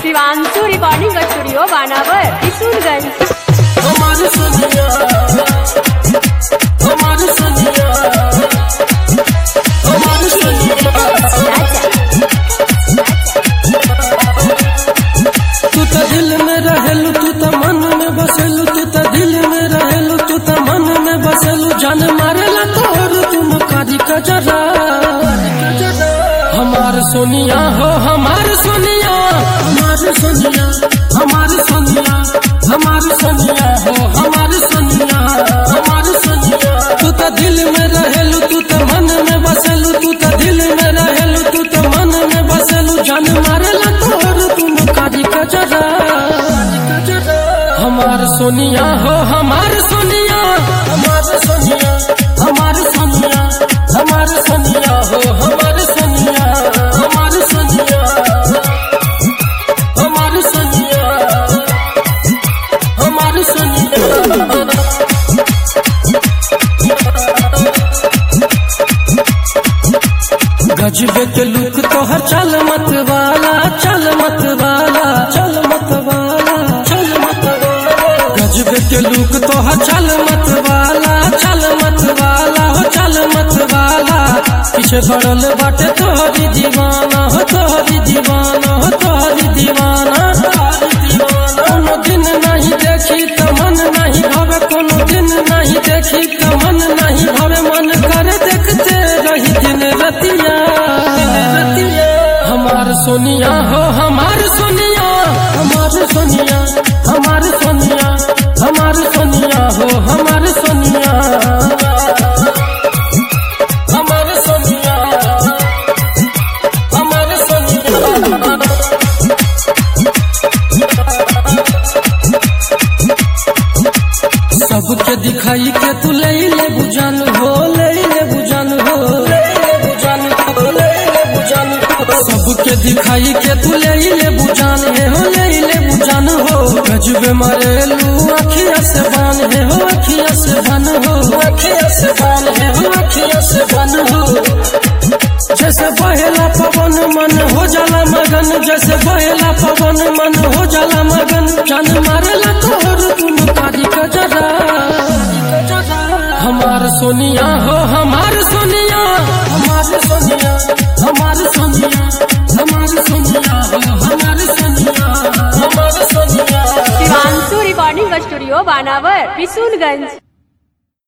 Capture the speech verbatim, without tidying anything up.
Shivanshu recording studio Banawar Kishoreganj. हमारे सोनिया हमारे सोनिया हमारे सोनिया तू तो दिल में रहेलू, तू तो मन में बसेलू, तू तो दिल में रहेलू, तू तो मन में बसेलू। जान मारेला तोर तुम कारी कजरा। हमारे सोनिया हो हमारे सोनिया हमारे सोनिया हमारे सोनिया हमारे सोनिया हो हमारे सोनिया हमारे सोनिया। तू तो दिल में रहेलू, तू तो मन में बसेलू, तू तो दिल में रहेलू, तू तो मन में बसेलू। जान मारेला तोर तुम कारी कजरा। हमारे सोनिया हो हमारे सोनिया हमारे सोनिया हमारे सोनिया हमारे सोनिया हो हमारे सोनिया हमारे सोनिया हमारे सोनिया हमारे सोनिया। गजबे के लुक तोहर चल मत वाला चल मत वाला चल मत वाला चल मत वाला। गजबे के लुक तोहर चल मत वाला चल मत वाला हो चल मत वाला। पीछे पड़ल बाटे तोहरी दीवाना हो तोहरी दीवाना हो तोहरी दीवाना तोहरी दीवाना। कोनो दिन नहीं देखी तो मन नहीं भवे, कोनो दिन नहीं देखी तो मन नहीं भवे। मन करे देखते रही दिन रतिया। हमारे सोनिया हो हमारे सोनिया हमारे सोनिया हमारे सोनिया हमारे सोनिया हो हमारे सोनिया हमारे सोनिया हमारे सोनिया। सबके दिखाई के तू ले ले बुझान हो ले ले बुझान हो ले ले बुझान हो ले ले बुझान हो। सबके दिखाई के तू ले ले बुझान है हो ले ले बुझान हो। गजबे मरेलू अखिया से बान है हो अखिया से बन हो अखिया से बान है हो अखिया से बन हो। जैसे बहेला पवन मन हो जाला मगन, जैसे बहेला पवन मन हो जाला मगन। जान मारेला तोहर तुम कारी कजरा। हमारे सोनिया हो हमारे सोनिया हमारे सोनिया हमारे सोनिया हमारे सोनिया हो हमारे सोनिया हमारे सोनिया। Shivanshu recording studio Banawar Kishorganj.